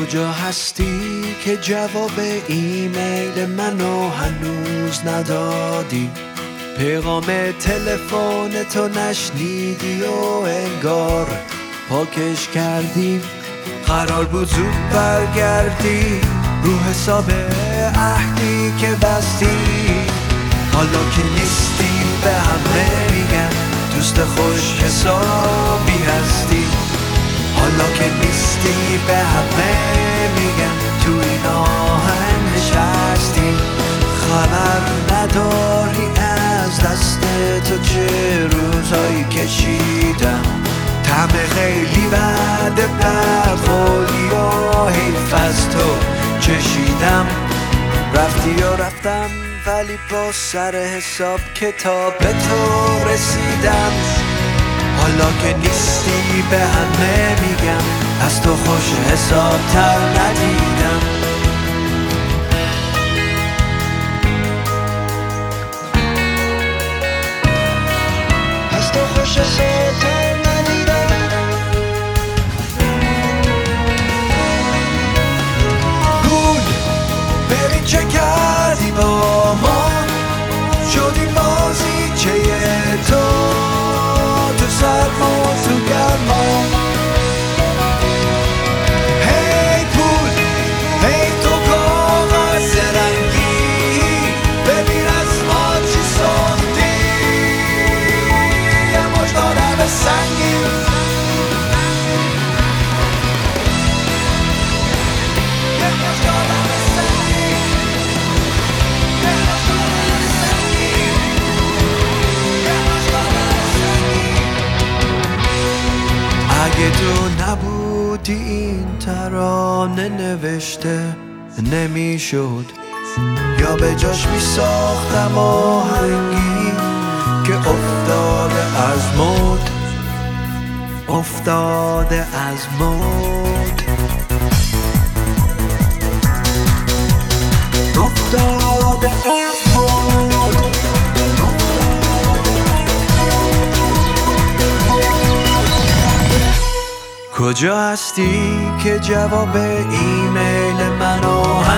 کجا هستی که جواب ایمیل منو هنوز ندادی؟ پیغام تلفن تو نشنیدی و انگار پاکش کردی. قرار بود زود برگردی رو حساب عهدی که بستی. حالا که نیستی به همه میگن دوست خوش حسابی هستی. حالا که نیستی به همه میگن تو این آهنگ نشستی. خبر نداری از دست تو چه روزایی کشیدم. طعم خیلی بد برخوردی و حیف از تو چشیدم. رفتی و رفتم ولی با سر حساب کتاب به تو رسیدم. حالا که نیستی به همه میگم از تو خوش حساب تر ندیدم. از تو خوش حساب تر ندیدم. گول ببین چه کردی با ما، شدیم بازی چه تو سرما و تو گرما. هی پول هی تو کاغذ رنگی، ببین از ما چی ساختی. یه مجدار به سنگی، یه مجدار به سنگی، یه مجدار به سنگی، یه مجدار به سنگی. اگه تو نبودی این ترانه نوشته نمیشد، یا به جاش میساختم آهنگی که افتاده از مود، افتاده از مود، افتاده از مود. کجا هستی که جواب ایمیل منو